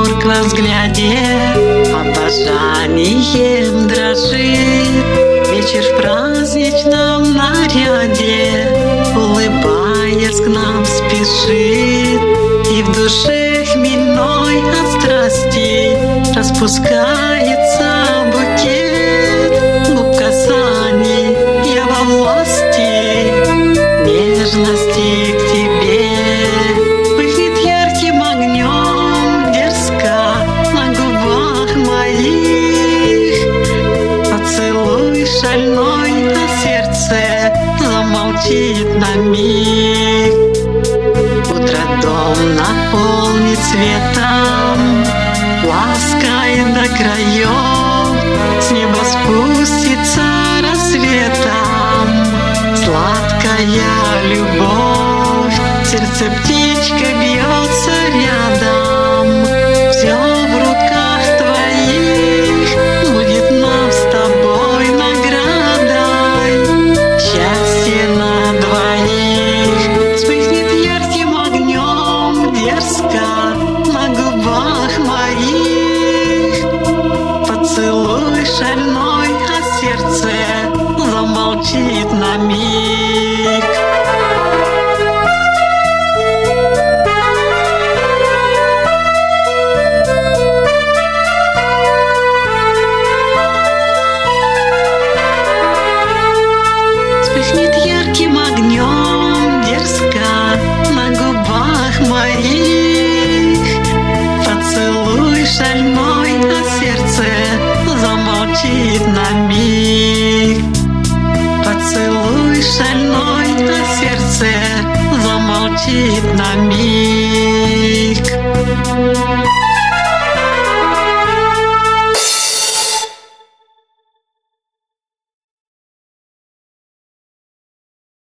торг во взгляде обожанием дрожит. Вечер в праздничном наряде, улыбаясь, к нам спешит. И в душе хмельной от страсти распускается букет губ касаний. Я во власти нежности к тебе. Пыхнет ярким огнем дерзко на губах моих. Поцелуй шальной, а сердце замолчит на миг. Утро дом наполнит светом, лаской до краев. С неба спустится рассветом сладкая любовь. Сердце птичка бьется рядом, все в руках твоих. Будет нам с тобой наградой счастье на двоих. Вспыхнет ярким огнем дерзко на губах моих. Поцелуй шальной, а сердце замолчит на миг. Вспыхнет ярким огнем дерзко на губах моих. Поцелуй шальной, а сердце замолчит на миг. Поцелуй шальной, а сердце замолчит на миг.